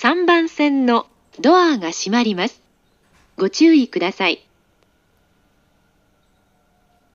3番線のドアが閉まります。ご注意ください。